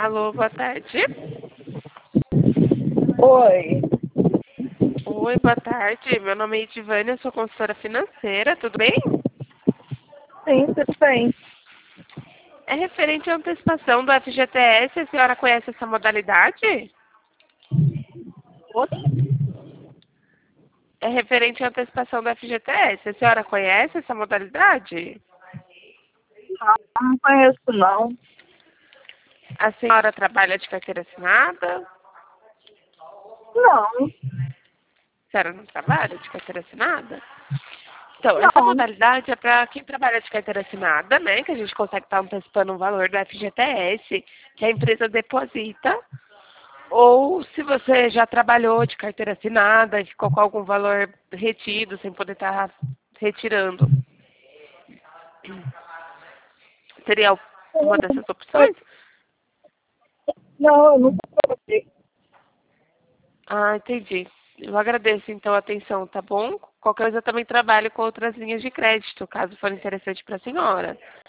Alô, boa tarde. Oi. Oi, boa tarde. Meu nome é Edivânia, eu sou consultora financeira, tudo bem? Sim, tudo bem. É referente à antecipação do FGTS, a senhora conhece essa modalidade? Oi? É referente à antecipação do FGTS, a senhora conhece essa modalidade? Não conheço, não. A senhora trabalha de carteira assinada? Não, A senhora não trabalha de carteira assinada? Então, essa não. modalidade é para quem trabalha de carteira assinada, né? Que a gente consegue estar antecipando o valor do FGTS, que a empresa deposita. Ou se você já trabalhou de carteira assinada e ficou com algum valor retido, sem poder estar retirando. Seria uma dessas opções? Não, eu nunca trabalhei. Ah, entendi. Eu agradeço então a atenção, tá bom? Qualquer coisa eu também trabalho com outras linhas de crédito, caso for interessante para a senhora.